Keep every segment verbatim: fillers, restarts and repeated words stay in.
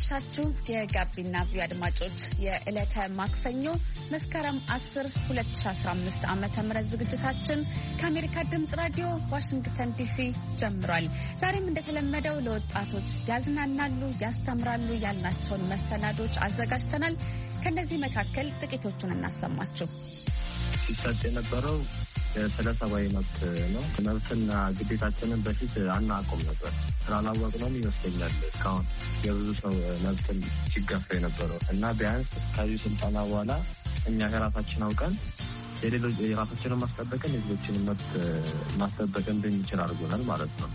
እንደምናመሻችሁ የጋቢና ቪው አድማጮች የዕለተ ማክሰኞ መስከረም አስር ሁለት ሺህ አስራ አምስት ዓመተ ምህረት ዝግጅታችን ከአሜሪካ ድምጽ ራዲዮ ዋሽንግተን ዲሲ ጀምሯል። ዛሬም እንደተለመደው ለወጣቶች ያዝናናሉ፣ ያስተምራሉ ያልናቸውን መሰናዶች አዘጋጅተናል። ከነዚህ መካከል ጥቂቶቹን እናሰማችሁ። ሲሰጥ የነበረው ስለ ሰብአዊ መብት ነው። መብትና ግዴታችንን በፊት አናውቅም ነበር። ስላላወቅነው ይመስለኛል እስካሁን የብዙ ሰው መብትን ሲገፋ የነበረው እና ቢያንስ ከዚህ ስልጠና በኋላ እኛ ከራሳችን አውቀን የሌሎች የራሳችንን ማስጠበቅን የሌሎችንን መብት ማስጠበቅ እንድንችል አድርጎናል ማለት ነው።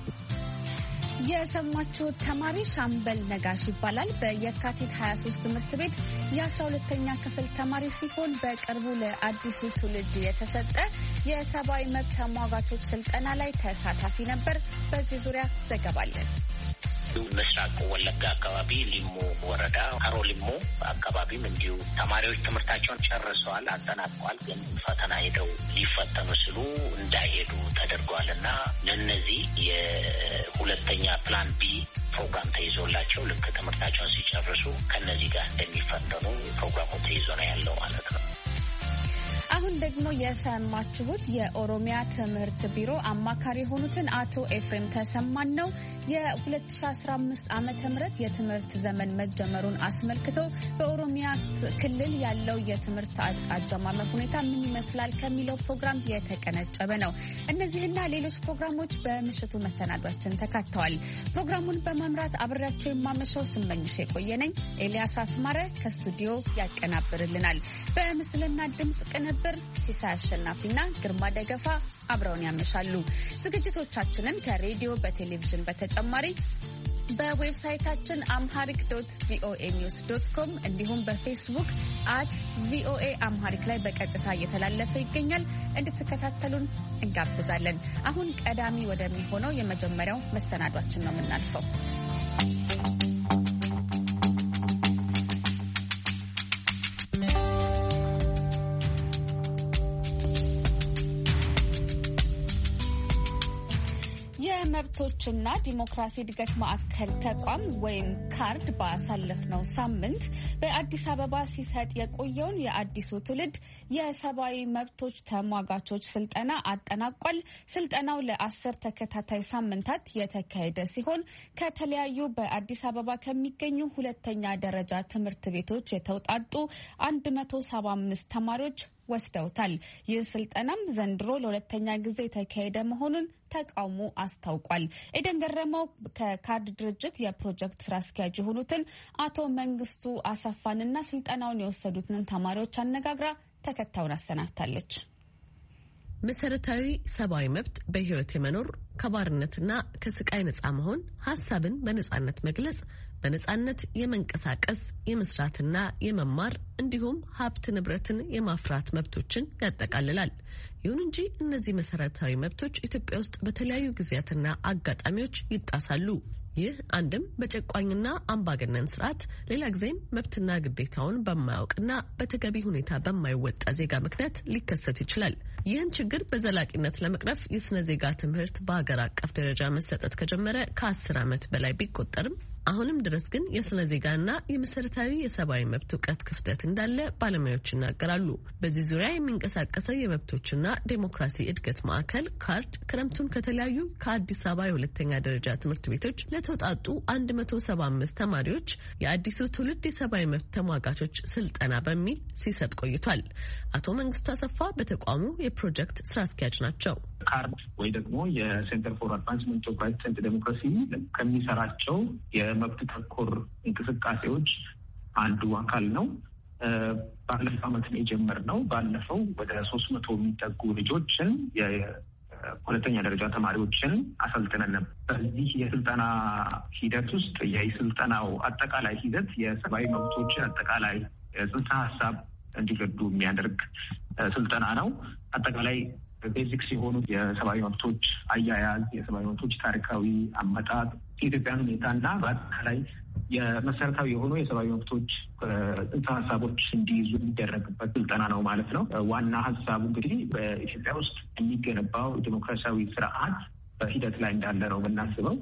የሰማችሁት ተማሪ ሻምበል ነጋሽ ይባላል። በየካቲት ሀያ ሶስት ትምህርት ቤት የአስራ ሁለተኛ ክፍል ተማሪ ሲሆን በቅርቡ ለአዲሱ ትውልድ የተሰጠ የሰብአዊ መብት ተሟጋቾች ስልጠና ላይ ተሳታፊ ነበር። በዚህ ዙሪያ ዘገባ አለን። ምስራቅ ወለጋ አካባቢ ሊሙ ወረዳ ሀሮ ሊሙ አካባቢም እንዲሁ ተማሪዎች ትምህርታቸውን ጨርሰዋል፣ አጠናቀዋል። ግን ፈተና ሄደው ሊፈተኑ ሲሉ እንዳይሄዱ ተደርጓልና ለነዚህ የሁለተኛ ፕላን ቢ ፕሮግራም ተይዞላቸው ልክ ትምህርታቸውን ሲጨርሱ ከነዚህ ጋር እንደሚፈተኑ ፕሮግራሙ ተይዞ ነው ያለው ማለት ነው። አሁን ደግሞ የሰማችሁት የኦሮሚያ ትምህርት ቢሮ አማካሪ የሆኑትን አቶ ኤፍሬም ተሰማን ነው። የ2015 ዓመተ ምህረት የትምህርት ዘመን መጀመሩን አስመልክቶ በኦሮሚያ ክልል ያለው የትምህርት አጀማመር ሁኔታ ምን ይመስላል ከሚለው ፕሮግራም የተቀነጨበ ነው። እነዚህና ሌሎች ፕሮግራሞች በምሽቱ መሰናዷችን ተካተዋል። ፕሮግራሙን በመምራት አብሬያቸው የማመሻው ስመኝሽ የቆየነኝ። ኤልያስ አስማረ ከስቱዲዮ ያቀናብርልናል። በምስልና ድምጽ ቅንብ ሲሳይ አሸናፊና ግርማ ደገፋ አብረውን ያመሻሉ። ዝግጅቶቻችንን ከሬዲዮ በቴሌቪዥን በተጨማሪ በዌብሳይታችን አምሃሪክ ዶት ቪኦኤ ኒውስ ዶት ኮም እንዲሁም በፌስቡክ አት ቪኦኤ አምሃሪክ ላይ በቀጥታ እየተላለፈ ይገኛል። እንድትከታተሉን እንጋብዛለን። አሁን ቀዳሚ ወደሚሆነው የመጀመሪያው መሰናዷችን ነው የምናልፈው። መብቶችና ዲሞክራሲ እድገት ማዕከል ተቋም ወይም ካርድ ባሳለፍነው ሳምንት በአዲስ አበባ ሲሰጥ የቆየውን የአዲሱ ትውልድ የሰብአዊ መብቶች ተሟጋቾች ስልጠና አጠናቋል። ስልጠናው ለአስር ተከታታይ ሳምንታት የተካሄደ ሲሆን ከተለያዩ በአዲስ አበባ ከሚገኙ ሁለተኛ ደረጃ ትምህርት ቤቶች የተውጣጡ አንድ መቶ ሰባ አምስት ተማሪዎች ወስደውታል። ይህ ስልጠናም ዘንድሮ ለሁለተኛ ጊዜ የተካሄደ መሆኑን ተቋሙ አስታውቋል። ኤደን ገረመው ከካርድ ድርጅት የፕሮጀክት ስራ አስኪያጅ የሆኑትን አቶ መንግስቱ አሰፋንና ስልጠናውን የወሰዱትን ተማሪዎች አነጋግራ ተከታዩን አሰናድታለች። መሰረታዊ ሰብአዊ መብት በህይወት የመኖር ከባርነትና ከስቃይ ነጻ መሆን፣ ሀሳብን በነጻነት መግለጽ፣ በነጻነት የመንቀሳቀስ የመስራትና የመማር እንዲሁም ሀብት ንብረትን የማፍራት መብቶችን ያጠቃልላል። ይሁን እንጂ እነዚህ መሰረታዊ መብቶች ኢትዮጵያ ውስጥ በተለያዩ ጊዜያትና አጋጣሚዎች ይጣሳሉ። ይህ አንድም በጨቋኝና አምባገነን ስርዓት፣ ሌላ ጊዜም መብትና ግዴታውን በማያውቅና በተገቢ ሁኔታ በማይወጣ ዜጋ ምክንያት ሊከሰት ይችላል። ይህን ችግር በዘላቂነት ለመቅረፍ የስነ ዜጋ ትምህርት በሀገር አቀፍ ደረጃ መሰጠት ከጀመረ ከአስር ዓመት በላይ ቢቆጠርም አሁንም ድረስ ግን የስነ ዜጋና የመሰረታዊ የሰብአዊ መብት እውቀት ክፍተት እንዳለ ባለሙያዎች ይናገራሉ። በዚህ ዙሪያ የሚንቀሳቀሰው የመብቶችና ዴሞክራሲ እድገት ማዕከል ካርድ ክረምቱን ከተለያዩ ከአዲስ አበባ የሁለተኛ ደረጃ ትምህርት ቤቶች ለተውጣጡ አንድ መቶ ሰባ አምስት ተማሪዎች የአዲሱ ትውልድ የሰብአዊ መብት ተሟጋቾች ስልጠና በሚል ሲሰጥ ቆይቷል። አቶ መንግስቱ አሰፋ በተቋሙ የፕሮጀክት ስራ አስኪያጅ ናቸው። ካርድ ወይ ደግሞ የሴንተር ፎር አድቫንስመንት ኦፍ ራይትስ ኤንድ ዴሞክራሲ ከሚሰራቸው የመብት ተኮር እንቅስቃሴዎች አንዱ አካል ነው። ባለፈው ዓመት ነው የጀመርነው። ባለፈው ወደ ሶስት መቶ የሚጠጉ ልጆችን የሁለተኛ ደረጃ ተማሪዎችን አሰልጥነን ነበር። በዚህ የስልጠና ሂደት ውስጥ የስልጠናው አጠቃላይ ሂደት የሰብአዊ መብቶችን አጠቃላይ ጽንሰ ሀሳብ እንዲረዱ የሚያደርግ ስልጠና ነው። አጠቃላይ ቤዚክስ የሆኑ የሰብአዊ መብቶች አያያዝ፣ የሰብአዊ መብቶች ታሪካዊ አመጣጥ፣ የኢትዮጵያን ሁኔታና በአጠቃላይ የመሰረታዊ የሆኑ የሰብአዊ መብቶች ጽንሰ ሀሳቦች እንዲይዙ የሚደረግበት ስልጠና ነው ማለት ነው። ዋና ሀሳቡ እንግዲህ በኢትዮጵያ ውስጥ የሚገነባው ዲሞክራሲያዊ ስርዓት በሂደት ላይ እንዳለ ነው የምናስበው።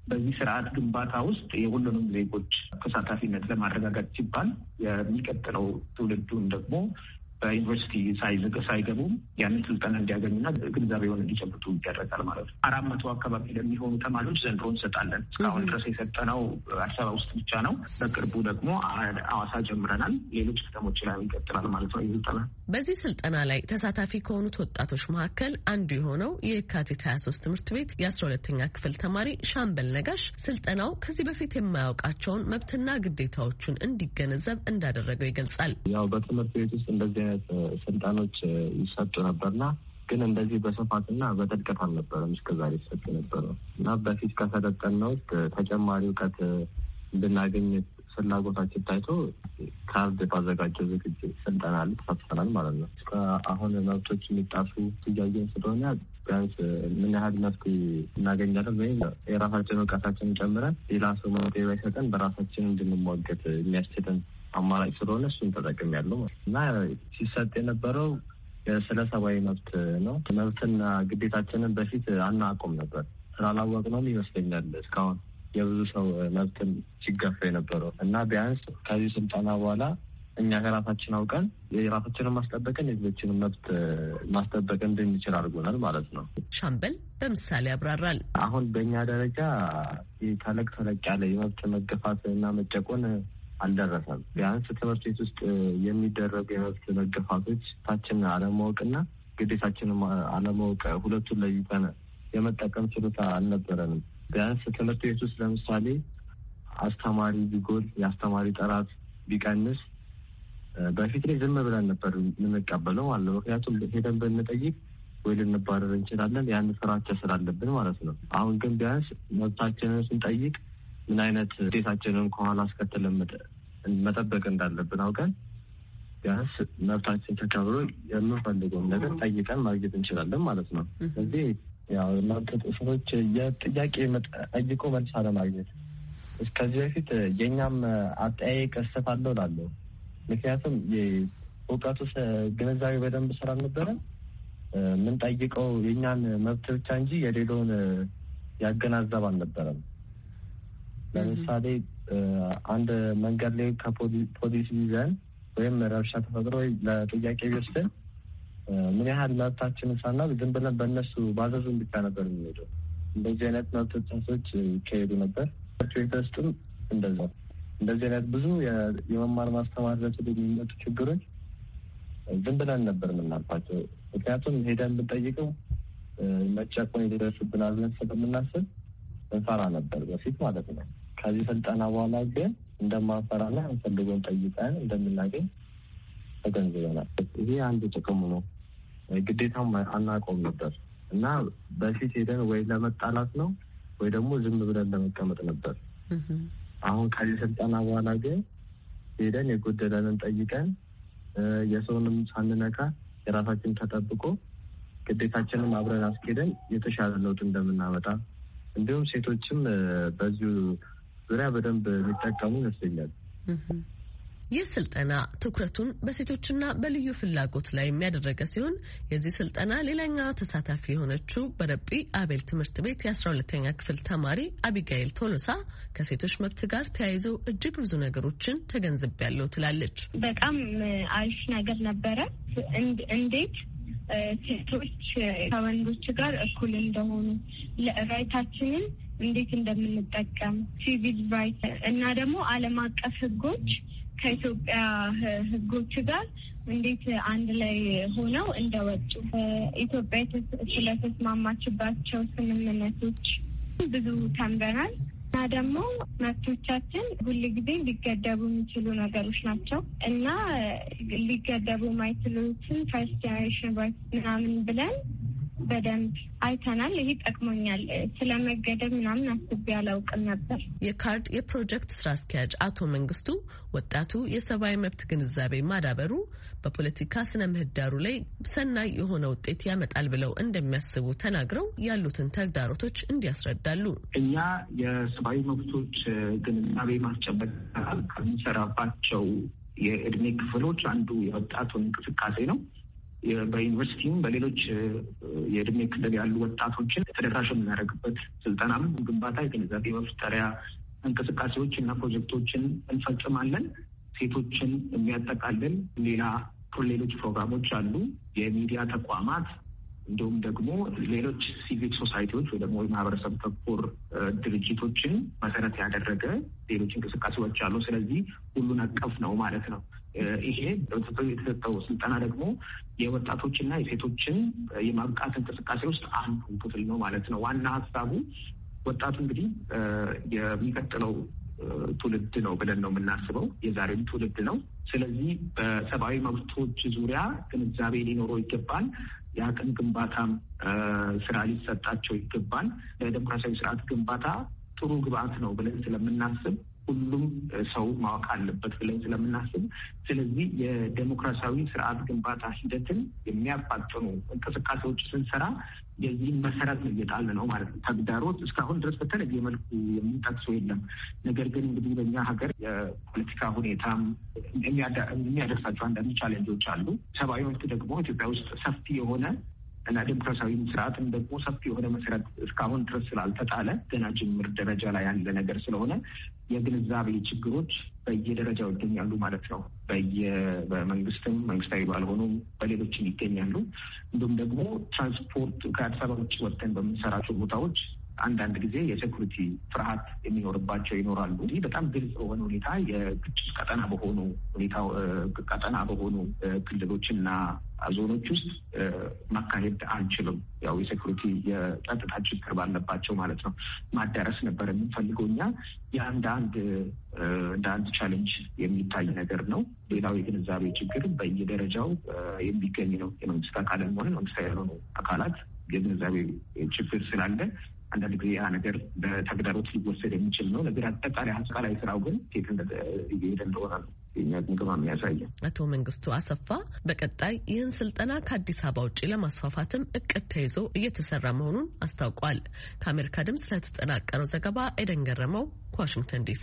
በዚህ ስርዓት ግንባታ ውስጥ የሁሉንም ዜጎች ተሳታፊነት ለማረጋገጥ ሲባል የሚቀጥለው ትውልዱን ደግሞ በዩኒቨርሲቲ ሳይገቡም ያንን ስልጠና እንዲያገኙና ግንዛቤውን እንዲጨብጡ ይደረጋል ማለት ነው። አራት መቶ አካባቢ ለሚሆኑ ተማሪዎች ዘንድሮ እንሰጣለን። እስካሁን ድረስ የሰጠነው አዲስ አበባ ውስጥ ብቻ ነው። በቅርቡ ደግሞ ሐዋሳ ጀምረናል። ሌሎች ከተሞች ላይ ይቀጥላል ማለት ነው። ስልጠና በዚህ ስልጠና ላይ ተሳታፊ ከሆኑት ወጣቶች መካከል አንዱ የሆነው የካቲት ሀያ ሶስት ትምህርት ቤት የአስራ ሁለተኛ ክፍል ተማሪ ሻምበል ነጋሽ ስልጠናው ከዚህ በፊት የማያውቃቸውን መብትና ግዴታዎቹን እንዲገነዘብ እንዳደረገው ይገልጻል። ያው በትምህርት ቤት ውስጥ እንደዚህ ስልጣኖች ይሰጡ ነበርና ግን እንደዚህ በስፋትና በጥልቀት አልነበረም እስከዛሬ ይሰጡ ነበረው እና በፊት ከሰለጠነው ውስጥ ተጨማሪ እውቀት እንድናገኝ ፍላጎታችን ታይቶ ካርድ ባዘጋጀው ዝግጅት ስልጠና ላይ ተሳትፈናል ማለት ነው። አሁን መብቶች የሚጣሱ እያየን ስለሆነ ቢያንስ ምን ያህል መብት እናገኛለን ወይም የራሳችን እውቀታችንን ጨምረን ሌላ ሰው መብት ባይሰጠን በራሳችን እንድንሟገት የሚያስችለን አማራጭ ስለሆነ እሱን ተጠቅም ያለው እና ሲሰጥ የነበረው ስለ ሰብአዊ መብት ነው። መብትና ግዴታችንን በፊት አናውቅም ነበር። ስላላወቅነውም ይመስለኛል እስካሁን የብዙ ሰው መብትን ሲገፋ የነበረው እና ቢያንስ ከዚህ ስልጠና በኋላ እኛ ከራሳችን አውቀን የራሳችንን ማስጠበቅን የሌሎችንን መብት ማስጠበቅ እንድንችል አድርጎናል ማለት ነው። ሻምበል በምሳሌ ያብራራል። አሁን በእኛ ደረጃ ተለቅ ተለቅ ያለ የመብት መገፋት እና መጨቆን አልደረሰም። ቢያንስ ትምህርት ቤት ውስጥ የሚደረጉ የመብት መገፋቶች ታችን አለማወቅና ግዴታችንን አለማወቅ ሁለቱን ለይተን የመጠቀም ችሎታ አልነበረንም። ቢያንስ ትምህርት ቤት ውስጥ ለምሳሌ አስተማሪ ቢጎል፣ የአስተማሪ ጥራት ቢቀንስ በፊት ላይ ዝም ብለን ነበር የምንቀበለው ማለት ነው። ምክንያቱም ሄደን ብንጠይቅ ወይ ልንባረር እንችላለን፣ ያን ፍራቻ ስላለብን ማለት ነው። አሁን ግን ቢያንስ መብታችንን ስንጠይቅ ምን አይነት ግዴታችንን ከኋላ አስከትለን መጠበቅ እንዳለብን አውቀን ቢያንስ መብታችን ተከብሮ የምንፈልገውን ነገር ጠይቀን ማግኘት እንችላለን ማለት ነው። ስለዚህ ያው መብት ጥሰቶች የጥያቄ ጠይቆ መልስ አለማግኘት እስከዚህ በፊት የኛም አጠያየቅ ስህተት አለው እላለሁ። ምክንያቱም የእውቀቱ ግንዛቤ በደንብ ስላልነበረ የምንጠይቀው የኛን መብት ብቻ እንጂ የሌለውን ያገናዘብ አልነበረም። ለምሳሌ አንድ መንገድ ላይ ከፖሊስ ይዘን ወይም ረብሻ ተፈጥሮ ለጥያቄ ቢወስደን ምን ያህል መብታችንን ሳናውቅ ዝም ብለን በእነሱ ባዘዙን ብቻ ነበር የሚሄደው። እንደዚህ አይነት መብት ጥሰቶች ይካሄዱ ነበር። ቤት ውስጥም እንደዛው እንደዚህ አይነት ብዙ የመማር ማስተማር ለትል የሚመጡ ችግሮች ዝም ብለን ነበር የምናልፋቸው። ምክንያቱም ሄደን ብንጠይቀው መጨቆን የደረሱብናል ብለን ስለምናስብ እንፈራ ነበር በፊት ማለት ነው። ከዚህ ስልጠና በኋላ ግን እንደማንፈራና እንፈልገውን ጠይቀን እንደምናገኝ ተገንዝበናል። ይሄ አንዱ ጥቅሙ ነው። ግዴታም አናውቀውም ነበር እና በፊት ሄደን ወይ ለመጣላት ነው ወይ ደግሞ ዝም ብለን ለመቀመጥ ነበር። አሁን ከዚህ ስልጠና በኋላ ግን ሄደን የጎደለንን ጠይቀን የሰውንም ሳንነካ የራሳችን ተጠብቆ ግዴታችንን አብረን አስኬደን የተሻለ ለውጥ እንደምናመጣ እንዲሁም ሴቶችም በዚሁ ዙሪያ በደንብ የሚጠቀሙ ይመስለኛል። ይህ ስልጠና ትኩረቱን በሴቶችና በልዩ ፍላጎት ላይ የሚያደረገ ሲሆን የዚህ ስልጠና ሌላኛዋ ተሳታፊ የሆነችው በረጲ አቤል ትምህርት ቤት የአስራ ሁለተኛ ክፍል ተማሪ አቢጋኤል ቶሎሳ ከሴቶች መብት ጋር ተያይዞ እጅግ ብዙ ነገሮችን ተገንዝቤያለሁ ትላለች። በጣም አሪፍ ነገር ነበረ። እንዴት ሴቶች ከወንዶች ጋር እኩል እንደሆኑ፣ ለራይታችንን እንዴት እንደምንጠቀም፣ ሲቪል ራይት እና ደግሞ ዓለም አቀፍ ሕጎች ከኢትዮጵያ ሕጎች ጋር እንዴት አንድ ላይ ሆነው እንደወጡ፣ ኢትዮጵያ ስለተስማማችባቸው ስምምነቶች ብዙ ተምረናል። እና ደግሞ መብቶቻችን ሁል ጊዜ ሊገደቡ የሚችሉ ነገሮች ናቸው እና ሊገደቡ የማይችሉትን ፈርስት ጀኔሬሽን ራይት ምናምን ብለን በደንብ አይተናል። ይህ ጠቅሞኛል። ስለመገደብ ምናምን አስቤ አላውቅም ነበር። የካርድ የፕሮጀክት ስራ አስኪያጅ አቶ መንግስቱ ወጣቱ የሰብአዊ መብት ግንዛቤ ማዳበሩ በፖለቲካ ስነ ምህዳሩ ላይ ሰናይ የሆነ ውጤት ያመጣል ብለው እንደሚያስቡ ተናግረው ያሉትን ተግዳሮቶች እንዲያስረዳሉ። እኛ የሰብአዊ መብቶች ግንዛቤ ማስጨበጥ ከሚሰራባቸው የእድሜ ክፍሎች አንዱ የወጣቱን እንቅስቃሴ ነው። በዩኒቨርሲቲም በሌሎች የእድሜ ክልል ያሉ ወጣቶችን ተደራሽ የምናደርግበት ስልጠናም ግንባታ የግንዛቤ መፍጠሪያ እንቅስቃሴዎች እና ፕሮጀክቶችን እንፈጽማለን። ሴቶችን የሚያጠቃልል ሌላ ሌሎች ፕሮግራሞች አሉ። የሚዲያ ተቋማት እንዲሁም ደግሞ ሌሎች ሲቪክ ሶሳይቲዎች ወይ ደግሞ የማህበረሰብ ተኮር ድርጅቶችን መሰረት ያደረገ ሌሎች እንቅስቃሴዎች አሉ። ስለዚህ ሁሉን አቀፍ ነው ማለት ነው። ይሄ የተሰጠው ስልጠና ደግሞ የወጣቶችና የሴቶችን የማብቃት እንቅስቃሴ ውስጥ አንዱ ክፍል ነው ማለት ነው። ዋና ሀሳቡ ወጣቱ እንግዲህ የሚቀጥለው ትውልድ ነው ብለን ነው የምናስበው። የዛሬም ትውልድ ነው። ስለዚህ በሰብአዊ መብቶች ዙሪያ ግንዛቤ ሊኖረው ይገባል። የአቅም ግንባታም ስራ ሊሰጣቸው ይገባል። ለዲሞክራሲያዊ ስርዓት ግንባታ ጥሩ ግብአት ነው ብለን ስለምናስብ ሁሉም ሰው ማወቅ አለበት ብለን ስለምናስብ፣ ስለዚህ የዲሞክራሲያዊ ስርዓት ግንባታ ሂደትን የሚያፋጥኑ እንቅስቃሴዎች ስንሰራ የዚህን መሰረት እየጣልን ነው ማለት ነው። ተግዳሮት እስካሁን ድረስ በተለየ መልኩ የምንጠቅሰው የለም። ነገር ግን እንግዲህ በእኛ ሀገር የፖለቲካ ሁኔታም የሚያደርሳቸው አንዳንድ ቻሌንጆች አሉ። ሰብአዊ መብት ደግሞ ኢትዮጵያ ውስጥ ሰፊ የሆነ እና ዲሞክራሲያዊ ስርዓትን ደግሞ ሰፊ የሆነ መሰረት እስካሁን ድረስ ስላልተጣለ ገና ጅምር ደረጃ ላይ ያለ ነገር ስለሆነ የግንዛቤ ችግሮች በየደረጃው ይገኛሉ ማለት ነው። በየ በመንግስትም መንግስታዊ ባልሆኑም በሌሎችም ይገኛሉ። እንዲሁም ደግሞ ትራንስፖርት ከአዲስ አበባ ውጭ ወጥተን በምንሰራቸው ቦታዎች አንዳንድ ጊዜ የሴኩሪቲ ፍርሃት የሚኖርባቸው ይኖራሉ። ይህ በጣም ግልጽ በሆነ ሁኔታ የግጭት ቀጠና በሆኑ ሁኔታ ቀጠና በሆኑ ክልሎችና ዞኖች ውስጥ ማካሄድ አንችልም። ያው የሴኩሪቲ የጸጥታ ችግር ባለባቸው ማለት ነው። ማዳረስ ነበር የምንፈልገው እኛ። የአንድ አንድ እንደ አንድ ቻሌንጅ የሚታይ ነገር ነው። ሌላው የግንዛቤ ችግር በየደረጃው የሚገኝ ነው። የመንግስት አካልም ሆነ መንግስታዊ ያልሆኑ አካላት የግንዛቤ ችግር ስላለ አንዳንድ ጊዜ ያ ነገር በተግዳሮት ሊወሰድ የሚችል ነው። ነገር አጠቃላይ አጠቃላይ ስራው ግን ሴት እየሄደ እንደሆነ ነው የኛ ግምገማ የሚያሳየው። አቶ መንግስቱ አሰፋ በቀጣይ ይህን ስልጠና ከአዲስ አበባ ውጭ ለማስፋፋትም እቅድ ተይዞ እየተሰራ መሆኑን አስታውቋል። ከአሜሪካ ድምጽ ስለተጠናቀረው ዘገባ ኤደን ገረመው ከዋሽንግተን ዲሲ።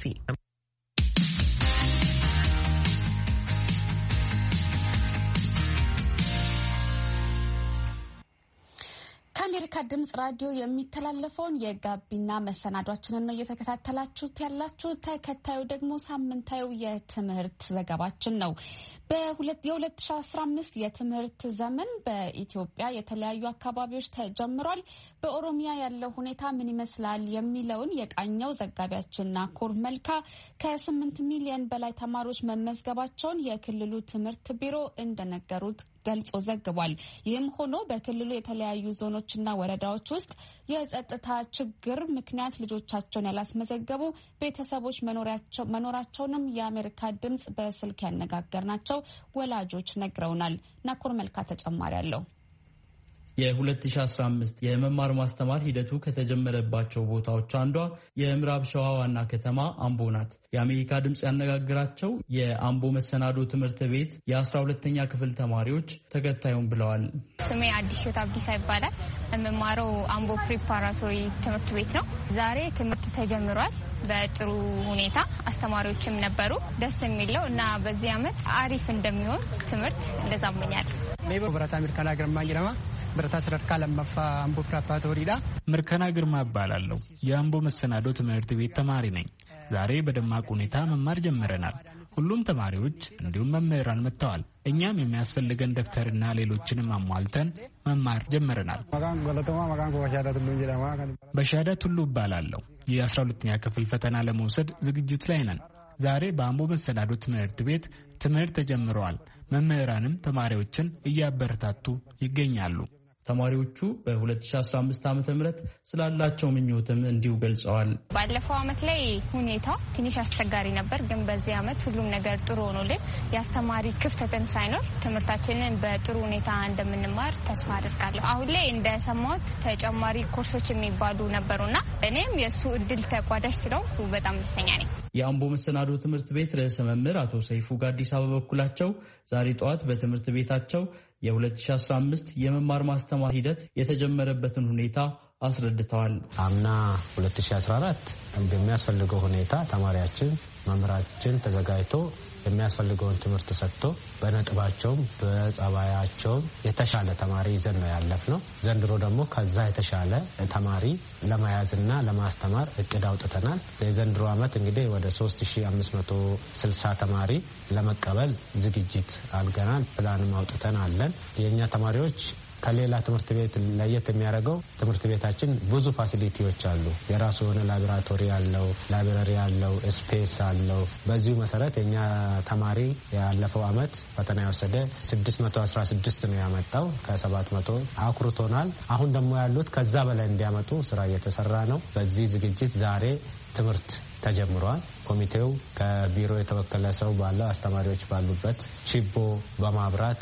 ከአሜሪካ ድምጽ ራዲዮ የሚተላለፈውን የጋቢና መሰናዷችንን ነው እየተከታተላችሁት ያላችሁ። ተከታዩ ደግሞ ሳምንታዊ የትምህርት ዘገባችን ነው። በ2015 አስራ አምስት የትምህርት ዘመን በኢትዮጵያ የተለያዩ አካባቢዎች ተጀምሯል። በኦሮሚያ ያለው ሁኔታ ምን ይመስላል የሚለውን የቃኘው ዘጋቢያችን ናኮር መልካ ከስምንት ሚሊዮን በላይ ተማሪዎች መመዝገባቸውን የክልሉ ትምህርት ቢሮ እንደነገሩት ገልጾ ዘግቧል። ይህም ሆኖ በክልሉ የተለያዩ ዞኖችና ወረዳዎች ውስጥ የጸጥታ ችግር ምክንያት ልጆቻቸውን ያላስመዘገቡ ቤተሰቦች መኖራቸውንም የአሜሪካ ድምጽ በስልክ ያነጋገርናቸው ወላጆች ነግረውናል። ናኮር መልካ ተጨማሪ አለው። የ2015 የመማር ማስተማር ሂደቱ ከተጀመረባቸው ቦታዎች አንዷ የምዕራብ ሸዋ ዋና ከተማ አምቦ ናት። የአሜሪካ ድምጽ ያነጋግራቸው የአምቦ መሰናዶ ትምህርት ቤት የአስራ ሁለተኛ ክፍል ተማሪዎች ተከታዩን ብለዋል። ስሜ አዲስዮት አብዲሳ ይባላል። የምማረው አምቦ ፕሪፓራቶሪ ትምህርት ቤት ነው። ዛሬ ትምህርት ተጀምሯል በጥሩ ሁኔታ። አስተማሪዎችም ነበሩ። ደስ የሚለው እና በዚህ አመት አሪፍ እንደሚሆን ትምህርት እንደዛመኛል። ኔቦ ብራታ አሜሪካና ግርማ ይረማ ብራታ ስረርካ ለማፋ አምቦ ፕሪፓራቶሪዳ ምርከና ግርማ እባላለሁ። የአምቦ መሰናዶ ትምህርት ቤት ተማሪ ነኝ። ዛሬ በደማቅ ሁኔታ መማር ጀምረናል። ሁሉም ተማሪዎች እንዲሁም መምህራን መጥተዋል። እኛም የሚያስፈልገን ደብተርና ሌሎችንም አሟልተን መማር ጀምረናል። በሻዳ ቱሉ እባላለሁ። የአስራ ሁለተኛ ክፍል ፈተና ለመውሰድ ዝግጅት ላይ ነን። ዛሬ በአምቦ መሰናዶ ትምህርት ቤት ትምህርት ተጀምረዋል። መምህራንም ተማሪዎችን እያበረታቱ ይገኛሉ። ተማሪዎቹ በ2015 ዓመተ ምህረት ስላላቸው ምኞትም እንዲሁ ገልጸዋል። ባለፈው አመት ላይ ሁኔታው ትንሽ አስቸጋሪ ነበር፣ ግን በዚህ አመት ሁሉም ነገር ጥሩ ሆኖልን የአስተማሪ ክፍተትም ሳይኖር ትምህርታችንን በጥሩ ሁኔታ እንደምንማር ተስፋ አድርጋለሁ። አሁን ላይ እንደሰማሁት ተጨማሪ ኮርሶች የሚባሉ ነበሩና እኔም የሱ እድል ተቋዳሽ ስለሆንኩ በጣም ደስተኛ ነኝ። የአምቦ መሰናዶ ትምህርት ቤት ርዕሰ መምህር አቶ ሰይፉ ጋዲሳ በበኩላቸው ዛሬ ጠዋት በትምህርት ቤታቸው የ2015 የመማር ማስተማር ሂደት የተጀመረበትን ሁኔታ አስረድተዋል። አምና ሁለት ሺህ አስራ አራት እንደሚያስፈልገው ሁኔታ ተማሪያችን መምህራችን ተዘጋጅቶ የሚያስፈልገውን ትምህርት ሰጥቶ በነጥባቸውም በጸባያቸውም የተሻለ ተማሪ ይዘን ነው ያለፍነው። ዘንድሮ ደግሞ ከዛ የተሻለ ተማሪ ለመያዝና ለማስተማር እቅድ አውጥተናል። የዘንድሮ ዓመት እንግዲህ ወደ ሶስት ሺህ አምስት መቶ ስልሳ ተማሪ ለመቀበል ዝግጅት አድርገናል። ፕላንም አውጥተን አለን። የኛ ተማሪዎች ከሌላ ትምህርት ቤት ለየት የሚያደርገው ትምህርት ቤታችን ብዙ ፋሲሊቲዎች አሉ። የራሱ የሆነ ላቦራቶሪ አለው፣ ላይብረሪ አለው፣ ስፔስ አለው። በዚሁ መሰረት የኛ ተማሪ ያለፈው አመት ፈተና የወሰደ ስድስት መቶ አስራ ስድስት ነው ያመጣው። ከሰባት መቶ አኩርቶናል። አሁን ደግሞ ያሉት ከዛ በላይ እንዲያመጡ ስራ እየተሰራ ነው። በዚህ ዝግጅት ዛሬ ትምህርት ተጀምሯል። ኮሚቴው ከቢሮ የተወከለ ሰው ባለው አስተማሪዎች ባሉበት ቺቦ በማብራት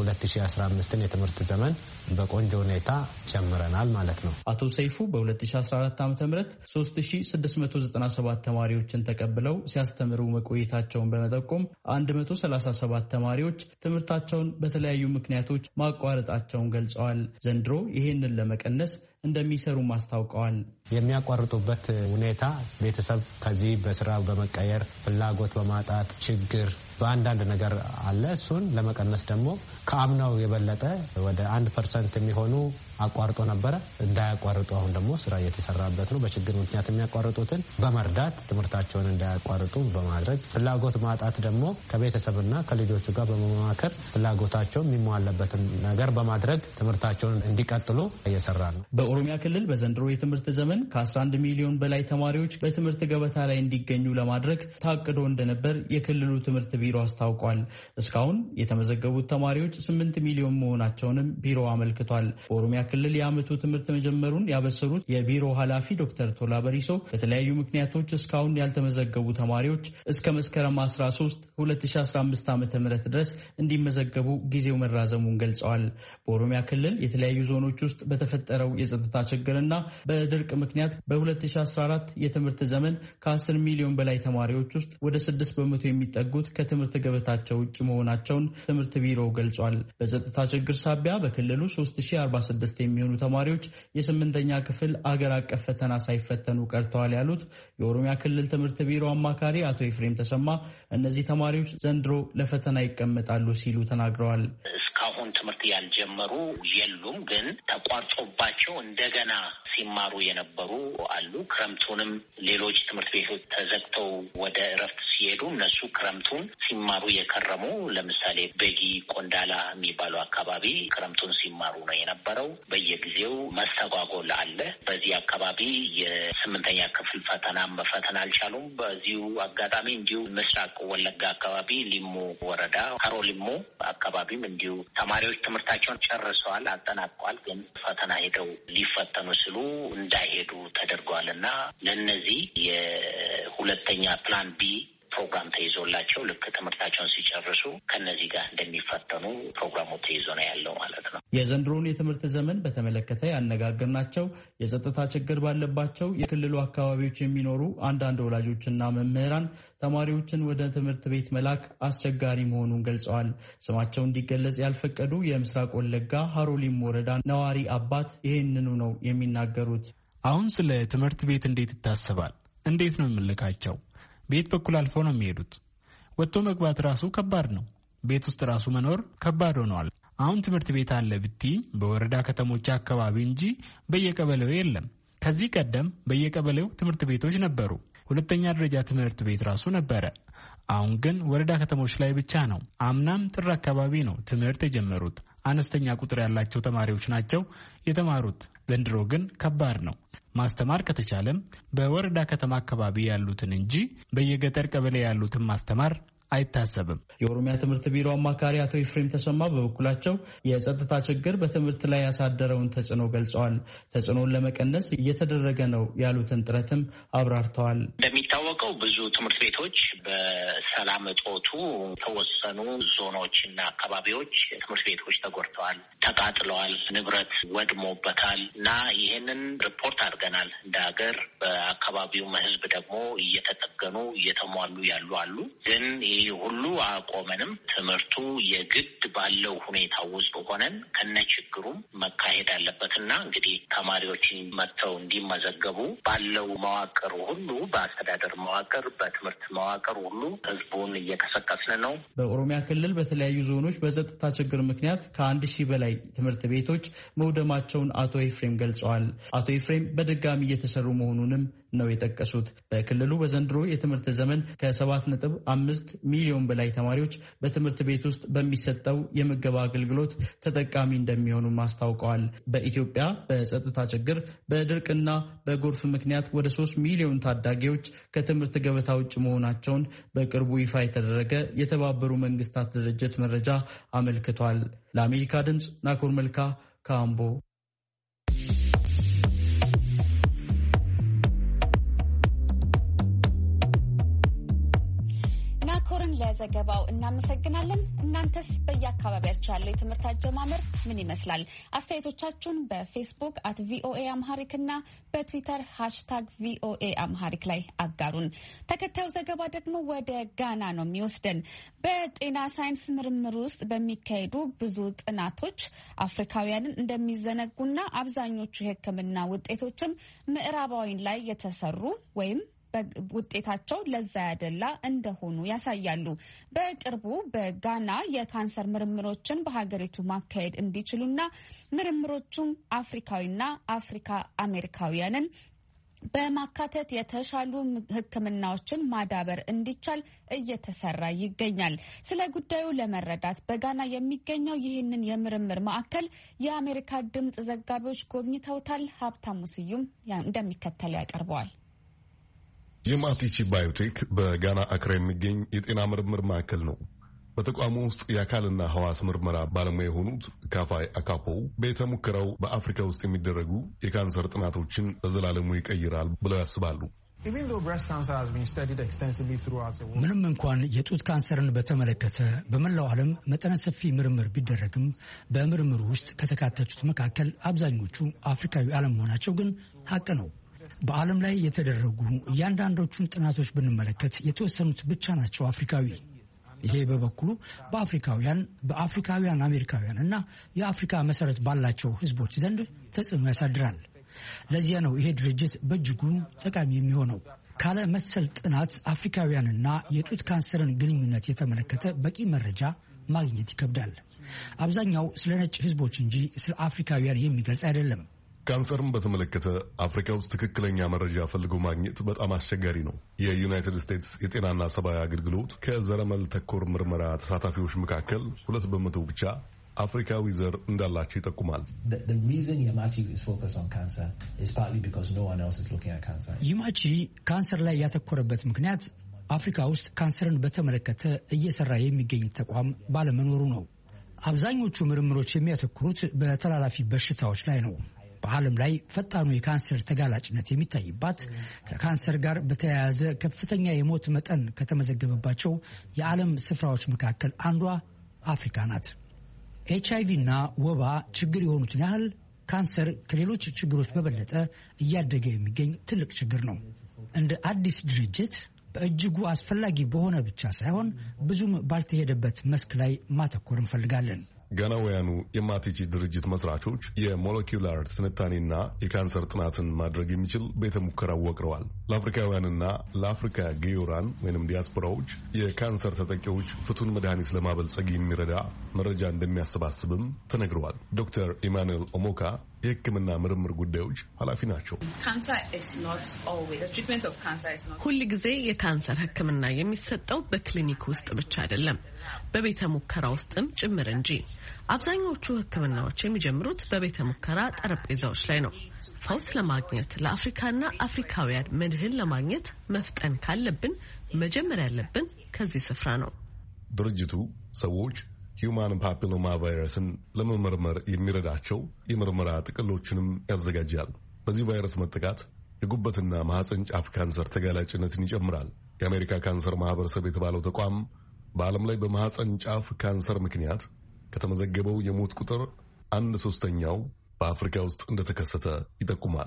የ2015ን የትምህርት ዘመን በቆንጆ ሁኔታ ጀምረናል ማለት ነው። አቶ ሰይፉ በ2014 ዓ.ም ሶስት ሺህ ስድስት መቶ ዘጠና ሰባት ተማሪዎችን ተቀብለው ሲያስተምሩ መቆየታቸውን በመጠቆም አንድ መቶ ሰላሳ ሰባት ተማሪዎች ትምህርታቸውን በተለያዩ ምክንያቶች ማቋረጣቸውን ገልጸዋል። ዘንድሮ ይህንን ለመቀነስ እንደሚሰሩ ማስታውቀዋል። የሚያቋርጡበት ሁኔታ ቤተሰብ ከዚህ በስራ በመቀየር ፍላጎት በማጣት ችግር በአንዳንድ ነገር አለ። እሱን ለመቀነስ ደግሞ ከአምናው የበለጠ ወደ አንድ ፐርሰንት የሚሆኑ አቋርጦ ነበረ። እንዳያቋርጡ አሁን ደግሞ ስራ እየተሰራበት ነው። በችግር ምክንያት የሚያቋርጡትን በመርዳት ትምህርታቸውን እንዳያቋርጡ በማድረግ ፍላጎት ማጣት ደግሞ ከቤተሰብና ከልጆቹ ጋር በመማከር ፍላጎታቸው የሚሟላበትን ነገር በማድረግ ትምህርታቸውን እንዲቀጥሉ እየሰራ ነው። በኦሮሚያ ክልል በዘንድሮ የትምህርት ዘመን ከአስራ አንድ ሚሊዮን በላይ ተማሪዎች በትምህርት ገበታ ላይ እንዲገኙ ለማድረግ ታቅዶ እንደነበር የክልሉ ትምህርት ቢሮ አስታውቋል። እስካሁን የተመዘገቡት ተማሪዎች ስምንት ሚሊዮን መሆናቸውንም ቢሮ አመልክቷል። በኦሮሚያ ክልል የዓመቱ ትምህርት መጀመሩን ያበሰሩት የቢሮ ኃላፊ ዶክተር ቶላ በሪሶ በተለያዩ ምክንያቶች እስካሁን ያልተመዘገቡ ተማሪዎች እስከ መስከረም አስራ ሶስት ሁለት ሺህ አስራ አምስት ዓ.ም ድረስ እንዲመዘገቡ ጊዜው መራዘሙን ገልጸዋል። በኦሮሚያ ክልል የተለያዩ ዞኖች ውስጥ በተፈጠረው የጸጥታ ችግርና በድርቅ ምክንያት በ2014 የትምህርት ዘመን ከ10 ሚሊዮን በላይ ተማሪዎች ውስጥ ወደ ስድስት በመቶ የሚጠጉት ከትምህርት ገበታቸው ውጭ መሆናቸውን ትምህርት ቢሮው ገልጿል። በጸጥታ ችግር ሳቢያ በክልሉ ሶስት ሺህ አርባ ስድስት የሚሆኑ ተማሪዎች የስምንተኛ ክፍል አገር አቀፍ ፈተና ሳይፈተኑ ቀርተዋል ያሉት የኦሮሚያ ክልል ትምህርት ቢሮ አማካሪ አቶ ኤፍሬም ተሰማ እነዚህ ተማሪዎች ዘንድሮ ለፈተና ይቀመጣሉ ሲሉ ተናግረዋል። እስካሁን ትምህርት ያልጀመሩ የሉም፣ ግን ተቋርጦባቸው እንደገና ሲማሩ የነበሩ አሉ። ክረምቱንም ሌሎች ትምህርት ቤቶች ተዘግተው ወደ እረፍት ሲሄዱ እነሱ ክረምቱን ሲማሩ የከረሙ ለምሳሌ በጊ ቆንዳላ የሚባለው አካባቢ ክረምቱን ሲማሩ ነው የነበረው። በየጊዜው መስተጓጎል አለ። በዚህ አካባቢ የስምንተኛ ክፍል ፈተና መፈተን አልቻሉም። በዚሁ አጋጣሚ እንዲሁ ምስራቅ ወለጋ አካባቢ ሊሙ ወረዳ ካሮ ሊሙ አካባቢም እንዲሁ ተማሪዎች ትምህርታቸውን ጨርሰዋል፣ አጠናቀዋል። ግን ፈተና ሄደው ሊፈተኑ ስሉ እንዳይሄዱ ተደርገዋል እና ለነዚህ የሁለተኛ ፕላን ቢ ፕሮግራም ተይዞላቸው ልክ ትምህርታቸውን ሲጨርሱ ከነዚህ ጋር እንደሚፈተኑ ፕሮግራሙ ተይዞ ነው ያለው ማለት ነው። የዘንድሮውን የትምህርት ዘመን በተመለከተ ያነጋገርናቸው የጸጥታ ችግር ባለባቸው የክልሉ አካባቢዎች የሚኖሩ አንዳንድ ወላጆችና መምህራን ተማሪዎችን ወደ ትምህርት ቤት መላክ አስቸጋሪ መሆኑን ገልጸዋል። ስማቸው እንዲገለጽ ያልፈቀዱ የምስራቅ ወለጋ ሀሮሊም ወረዳ ነዋሪ አባት ይህንኑ ነው የሚናገሩት። አሁን ስለ ትምህርት ቤት እንዴት ይታሰባል? እንዴት ነው የምልካቸው? ቤት በኩል አልፎ ነው የሚሄዱት። ወጥቶ መግባት ራሱ ከባድ ነው። ቤት ውስጥ ራሱ መኖር ከባድ ሆኗል። አሁን ትምህርት ቤት አለ ብቲ በወረዳ ከተሞች አካባቢ እንጂ በየቀበሌው የለም። ከዚህ ቀደም በየቀበሌው ትምህርት ቤቶች ነበሩ። ሁለተኛ ደረጃ ትምህርት ቤት ራሱ ነበረ። አሁን ግን ወረዳ ከተሞች ላይ ብቻ ነው። አምናም ጥር አካባቢ ነው ትምህርት የጀመሩት። አነስተኛ ቁጥር ያላቸው ተማሪዎች ናቸው የተማሩት። ዘንድሮ ግን ከባድ ነው። ማስተማር ከተቻለም በወረዳ ከተማ አካባቢ ያሉትን እንጂ በየገጠር ቀበሌ ያሉትን ማስተማር አይታሰብም። የኦሮሚያ ትምህርት ቢሮ አማካሪ አቶ ኤፍሬም ተሰማ በበኩላቸው የጸጥታ ችግር በትምህርት ላይ ያሳደረውን ተጽዕኖ ገልጸዋል። ተጽዕኖን ለመቀነስ እየተደረገ ነው ያሉትን ጥረትም አብራርተዋል። እንደሚታወቀው ብዙ ትምህርት ቤቶች በሰላም እጦቱ የተወሰኑ ዞኖችና አካባቢዎች ትምህርት ቤቶች ተጎድተዋል፣ ተቃጥለዋል፣ ንብረት ወድሞበታል እና ይህንን ሪፖርት አድርገናል እንደ ሀገር። በአካባቢው ሕዝብ ደግሞ እየተጠገኑ እየተሟሉ ያሉ አሉ። ግን ይህ ይህ ሁሉ አቆመንም ትምህርቱ የግድ ባለው ሁኔታ ውስጥ ሆነን ከነችግሩም መካሄድ አለበትና እንግዲህ ተማሪዎችን መጥተው እንዲመዘገቡ ባለው መዋቅር ሁሉ በአስተዳደር መዋቅር በትምህርት መዋቅር ሁሉ ህዝቡን እየቀሰቀስን ነው። በኦሮሚያ ክልል በተለያዩ ዞኖች በጸጥታ ችግር ምክንያት ከአንድ ሺህ በላይ ትምህርት ቤቶች መውደማቸውን አቶ ኤፍሬም ገልጸዋል። አቶ ኤፍሬም በድጋሚ እየተሰሩ መሆኑንም ነው የጠቀሱት። በክልሉ በዘንድሮ የትምህርት ዘመን ከሰባት ነጥብ አምስት ሚሊዮን በላይ ተማሪዎች በትምህርት ቤት ውስጥ በሚሰጠው የምገባ አገልግሎት ተጠቃሚ እንደሚሆኑ አስታውቀዋል። በኢትዮጵያ በጸጥታ ችግር በድርቅና በጎርፍ ምክንያት ወደ ሶስት ሚሊዮን ታዳጊዎች ከትምህርት ገበታ ውጭ መሆናቸውን በቅርቡ ይፋ የተደረገ የተባበሩ መንግስታት ድርጅት መረጃ አመልክቷል። ለአሜሪካ ድምፅ ናኮር መልካ ከአምቦ። ለዘገባው እናመሰግናለን። እናንተስ በየአካባቢያችሁ ያለው የትምህርት አጀማመር ምን ይመስላል? አስተያየቶቻችሁን በፌስቡክ አት ቪኦኤ አምሃሪክ እና በትዊተር ሃሽታግ ቪኦኤ አምሃሪክ ላይ አጋሩን። ተከታዩ ዘገባ ደግሞ ወደ ጋና ነው የሚወስደን። በጤና ሳይንስ ምርምር ውስጥ በሚካሄዱ ብዙ ጥናቶች አፍሪካውያንን እንደሚዘነጉና አብዛኞቹ የሕክምና ውጤቶችም ምዕራባዊን ላይ የተሰሩ ወይም ውጤታቸው ለዛ ያደላ እንደሆኑ ያሳያሉ። በቅርቡ በጋና የካንሰር ምርምሮችን በሀገሪቱ ማካሄድ እንዲችሉና ምርምሮቹም አፍሪካዊና አፍሪካ አሜሪካውያንን በማካተት የተሻሉ ሕክምናዎችን ማዳበር እንዲቻል እየተሰራ ይገኛል። ስለ ጉዳዩ ለመረዳት በጋና የሚገኘው ይህንን የምርምር ማዕከል የአሜሪካ ድምጽ ዘጋቢዎች ጎብኝተውታል። ሀብታሙ ስዩም እንደሚከተለው ያቀርበዋል። የማቲቺ ባዮቴክ በጋና አክራ የሚገኝ የጤና ምርምር ማዕከል ነው። በተቋሙ ውስጥ የአካልና ህዋስ ምርመራ ባለሙያ የሆኑት ካፋይ አካፖ ቤተ ሙከራው በአፍሪካ ውስጥ የሚደረጉ የካንሰር ጥናቶችን በዘላለሙ ይቀይራል ብለው ያስባሉ። ምንም እንኳን የጡት ካንሰርን በተመለከተ በመላው ዓለም መጠነ ሰፊ ምርምር ቢደረግም በምርምሩ ውስጥ ከተካተቱት መካከል አብዛኞቹ አፍሪካዊ አለመሆናቸው ግን ሀቅ ነው። በዓለም ላይ የተደረጉ እያንዳንዶቹን ጥናቶች ብንመለከት የተወሰኑት ብቻ ናቸው አፍሪካዊ። ይሄ በበኩሉ በአፍሪካውያን በአፍሪካውያን አሜሪካውያን እና የአፍሪካ መሰረት ባላቸው ህዝቦች ዘንድ ተጽዕኖ ያሳድራል። ለዚያ ነው ይሄ ድርጅት በእጅጉ ጠቃሚ የሚሆነው። ካለ መሰል ጥናት አፍሪካውያንና የጡት ካንሰርን ግንኙነት የተመለከተ በቂ መረጃ ማግኘት ይከብዳል። አብዛኛው ስለ ነጭ ህዝቦች እንጂ ስለ አፍሪካውያን የሚገልጽ አይደለም። ካንሰርን በተመለከተ አፍሪካ ውስጥ ትክክለኛ መረጃ ፈልጎ ማግኘት በጣም አስቸጋሪ ነው። የዩናይትድ ስቴትስ የጤናና ሰብአዊ አገልግሎት ከዘረመል ተኮር ምርመራ ተሳታፊዎች መካከል ሁለት በመቶ ብቻ አፍሪካዊ ዘር እንዳላቸው ይጠቁማል። ይማቺ ካንሰር ላይ ያተኮረበት ምክንያት አፍሪካ ውስጥ ካንሰርን በተመለከተ እየሰራ የሚገኝ ተቋም ባለመኖሩ ነው። አብዛኞቹ ምርምሮች የሚያተኩሩት በተላላፊ በሽታዎች ላይ ነው። በዓለም ላይ ፈጣኑ የካንሰር ተጋላጭነት የሚታይባት ከካንሰር ጋር በተያያዘ ከፍተኛ የሞት መጠን ከተመዘገበባቸው የዓለም ስፍራዎች መካከል አንዷ አፍሪካ ናት። ኤች አይ ቪ እና ወባ ችግር የሆኑትን ያህል ካንሰር ከሌሎች ችግሮች በበለጠ እያደገ የሚገኝ ትልቅ ችግር ነው። እንደ አዲስ ድርጅት በእጅጉ አስፈላጊ በሆነ ብቻ ሳይሆን ብዙም ባልተሄደበት መስክ ላይ ማተኮር እንፈልጋለን። ጋናውያኑ የማቲቺ ድርጅት መስራቾች የሞለኪውላር ትንታኔና የካንሰር ጥናትን ማድረግ የሚችል ቤተ ሙከራ ወቅረዋል። ለአፍሪካውያንና ለአፍሪካ ጌዮራን ወይም ዲያስፖራዎች የካንሰር ተጠቂዎች ፍቱን መድኃኒት ለማበልጸግ የሚረዳ መረጃ እንደሚያሰባስብም ተነግረዋል። ዶክተር ኢማኑኤል ኦሞካ የሕክምና ምርምር ጉዳዮች ኃላፊ ናቸው። ሁል ጊዜ የካንሰር ሕክምና የሚሰጠው በክሊኒክ ውስጥ ብቻ አይደለም፣ በቤተ ሙከራ ውስጥም ጭምር እንጂ። አብዛኞቹ ሕክምናዎች የሚጀምሩት በቤተ ሙከራ ጠረጴዛዎች ላይ ነው። ፈውስ ለማግኘት ለአፍሪካና አፍሪካውያን መድህን ለማግኘት መፍጠን ካለብን መጀመር ያለብን ከዚህ ስፍራ ነው። ድርጅቱ ሰዎች ሂውማን ፓፒሎማ ቫይረስን ለመመርመር የሚረዳቸው የምርመራ ጥቅሎችንም ያዘጋጃል። በዚህ ቫይረስ መጠቃት የጉበትና ማህፀን ጫፍ ካንሰር ተጋላጭነትን ይጨምራል። የአሜሪካ ካንሰር ማህበረሰብ የተባለው ተቋም በዓለም ላይ በማህፀን ጫፍ ካንሰር ምክንያት ከተመዘገበው የሞት ቁጥር አንድ ሶስተኛው በአፍሪካ ውስጥ እንደተከሰተ ይጠቁማል።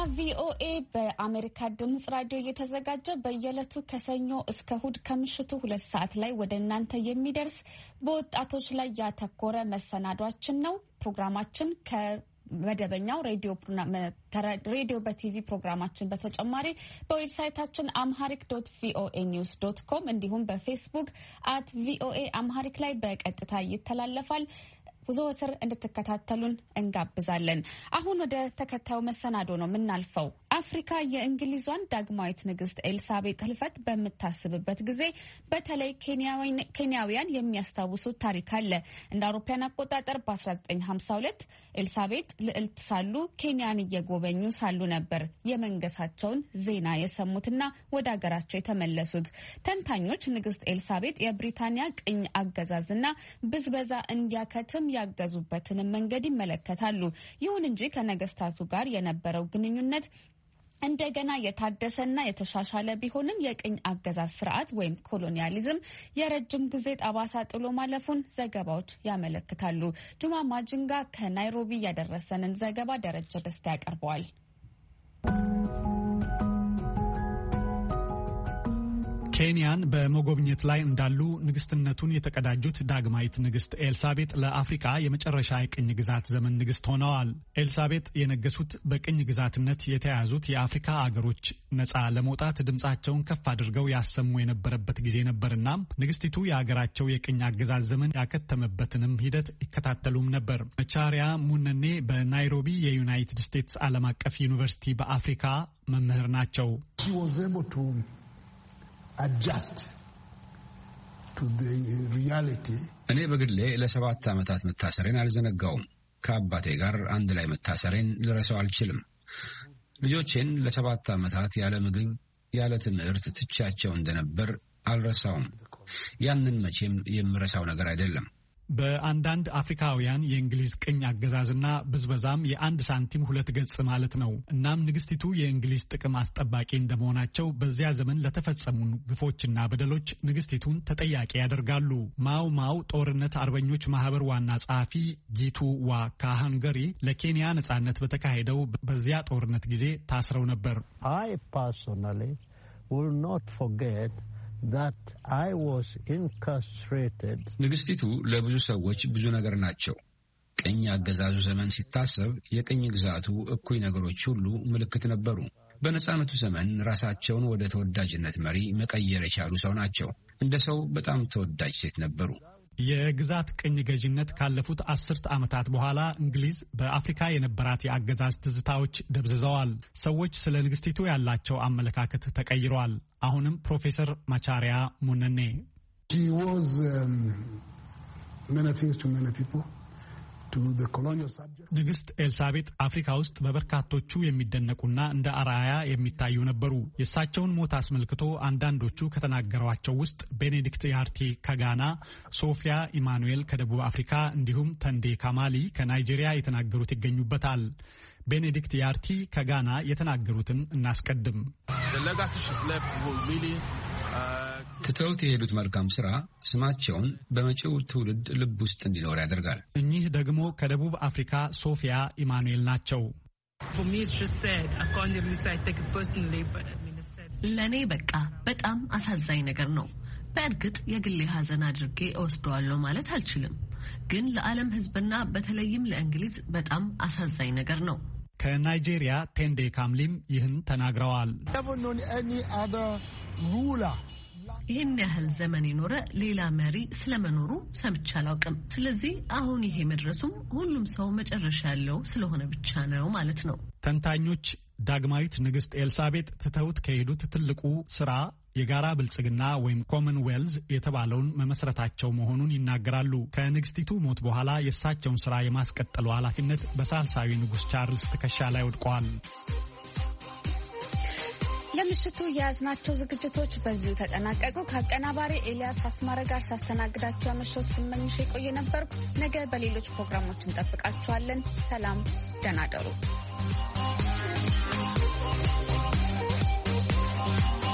ቪኦኤ በአሜሪካ ድምጽ ራዲዮ እየተዘጋጀ በየዕለቱ ከሰኞ እስከ እሁድ ከምሽቱ ሁለት ሰዓት ላይ ወደ እናንተ የሚደርስ በወጣቶች ላይ ያተኮረ መሰናዷችን ነው። ፕሮግራማችን ከመደበኛው ሬዲዮ ሬዲዮ በቲቪ ፕሮግራማችን በተጨማሪ በዌብሳይታችን አምሃሪክ ዶት ቪኦኤ ኒውስ ዶት ኮም እንዲሁም በፌስቡክ አት ቪኦኤ አምሃሪክ ላይ በቀጥታ ይተላለፋል። ዘወትር እንድትከታተሉን እንጋብዛለን። አሁን ወደ ተከታዩ መሰናዶ ነው የምናልፈው። አፍሪካ የእንግሊዟን ዳግማዊት ንግስት ኤልሳቤጥ ህልፈት በምታስብበት ጊዜ በተለይ ኬንያውያን የሚያስታውሱት ታሪክ አለ። እንደ አውሮፓውያን አቆጣጠር በአስራ ዘጠኝ ሀምሳ ሁለት ኤልሳቤጥ ልዕልት ሳሉ ኬንያን እየጎበኙ ሳሉ ነበር የመንገሳቸውን ዜና የሰሙትና ወደ ሀገራቸው የተመለሱት። ተንታኞች ንግስት ኤልሳቤጥ የብሪታንያ ቅኝ አገዛዝና ብዝበዛ እንዲያከትም ያገዙበትን መንገድ ይመለከታሉ። ይሁን እንጂ ከነገስታቱ ጋር የነበረው ግንኙነት እንደገና የታደሰና የተሻሻለ ቢሆንም የቅኝ አገዛዝ ስርዓት ወይም ኮሎኒያሊዝም የረጅም ጊዜ ጠባሳ ጥሎ ማለፉን ዘገባዎች ያመለክታሉ። ጁማ ማጅንጋ ከናይሮቢ ያደረሰንን ዘገባ ደረጃ ደስታ ያቀርበዋል። ኬንያን በመጎብኘት ላይ እንዳሉ ንግስትነቱን የተቀዳጁት ዳግማዊት ንግስት ኤልሳቤጥ ለአፍሪካ የመጨረሻ የቅኝ ግዛት ዘመን ንግስት ሆነዋል። ኤልሳቤጥ የነገሱት በቅኝ ግዛትነት የተያዙት የአፍሪካ አገሮች ነጻ ለመውጣት ድምጻቸውን ከፍ አድርገው ያሰሙ የነበረበት ጊዜ ነበርና ንግስቲቱ የአገራቸው የቅኝ አገዛዝ ዘመን ያከተመበትንም ሂደት ይከታተሉም ነበር። መቻሪያ ሙነኔ በናይሮቢ የዩናይትድ ስቴትስ ዓለም አቀፍ ዩኒቨርሲቲ በአፍሪካ መምህር ናቸው። adjust to the reality እኔ በግሌ ለሰባት ዓመታት መታሰሬን አልዘነጋውም። ከአባቴ ጋር አንድ ላይ መታሰሬን ልረሳው አልችልም። ልጆቼን ለሰባት ዓመታት ያለ ምግብ ያለ ትምህርት ትቻቸው እንደነበር አልረሳውም። ያንን መቼም የምረሳው ነገር አይደለም። በአንዳንድ አፍሪካውያን የእንግሊዝ ቅኝ አገዛዝና ብዝበዛም የአንድ ሳንቲም ሁለት ገጽ ማለት ነው። እናም ንግስቲቱ የእንግሊዝ ጥቅም አስጠባቂ እንደመሆናቸው በዚያ ዘመን ለተፈጸሙ ግፎችና በደሎች ንግስቲቱን ተጠያቂ ያደርጋሉ። ማው ማው ጦርነት አርበኞች ማህበር ዋና ጸሐፊ ጊቱ ዋ ካሃንገሪ ለኬንያ ነጻነት በተካሄደው በዚያ ጦርነት ጊዜ ታስረው ነበር። I personally will not forget that I was incarcerated. ንግስቲቱ ለብዙ ሰዎች ብዙ ነገር ናቸው። ቅኝ አገዛዙ ዘመን ሲታሰብ የቅኝ ግዛቱ እኩይ ነገሮች ሁሉ ምልክት ነበሩ። በነጻነቱ ዘመን ራሳቸውን ወደ ተወዳጅነት መሪ መቀየር የቻሉ ሰው ናቸው። እንደ ሰው በጣም ተወዳጅ ሴት ነበሩ። የግዛት ቅኝ ገዥነት ካለፉት አስርት ዓመታት በኋላ እንግሊዝ በአፍሪካ የነበራት የአገዛዝ ትዝታዎች ደብዝዘዋል። ሰዎች ስለ ንግስቲቱ ያላቸው አመለካከት ተቀይሯል። አሁንም ፕሮፌሰር ማቻሪያ ሙነኔ she was um, many things to many people. ንግስት ኤልሳቤጥ አፍሪካ ውስጥ በበርካቶቹ የሚደነቁና እንደ አርአያ የሚታዩ ነበሩ። የእሳቸውን ሞት አስመልክቶ አንዳንዶቹ ከተናገሯቸው ውስጥ ቤኔዲክት ያርቲ ከጋና፣ ሶፊያ ኢማኑኤል ከደቡብ አፍሪካ እንዲሁም ተንዴ ካማሊ ከናይጄሪያ የተናገሩት ይገኙበታል። ቤኔዲክት ያርቲ ከጋና የተናገሩትን እናስቀድም። ትተውት የሄዱት መልካም ስራ ስማቸውን በመጪው ትውልድ ልብ ውስጥ እንዲኖር ያደርጋል። እኚህ ደግሞ ከደቡብ አፍሪካ ሶፊያ ኢማኑኤል ናቸው። ለእኔ በቃ በጣም አሳዛኝ ነገር ነው። በእርግጥ የግሌ ሀዘን አድርጌ እወስደዋለሁ ማለት አልችልም፣ ግን ለዓለም ሕዝብና በተለይም ለእንግሊዝ በጣም አሳዛኝ ነገር ነው። ከናይጄሪያ ቴንዴ ካምሊም ይህን ተናግረዋል። ይህን ያህል ዘመን የኖረ ሌላ መሪ ስለመኖሩ ሰምቼ አላውቅም። ስለዚህ አሁን ይሄ መድረሱም ሁሉም ሰው መጨረሻ ያለው ስለሆነ ብቻ ነው ማለት ነው። ተንታኞች ዳግማዊት ንግስት ኤልሳቤጥ ትተውት ከሄዱት ትልቁ ስራ የጋራ ብልጽግና ወይም ኮመንዌልዝ የተባለውን መመስረታቸው መሆኑን ይናገራሉ። ከንግስቲቱ ሞት በኋላ የእሳቸውን ስራ የማስቀጠሉ ኃላፊነት በሳልሳዊ ንጉሥ ቻርልስ ትከሻ ላይ ወድቀዋል። ለምሽቱ የያዝናቸው ዝግጅቶች በዚሁ ተጠናቀቁ። ከአቀናባሪ ኤልያስ አስማረ ጋር ሳስተናግዳቸው ያመሸሁት ስመኝሽ የቆየ ነበርኩ። ነገ በሌሎች ፕሮግራሞች እንጠብቃችኋለን። ሰላም፣ ደህና እደሩ።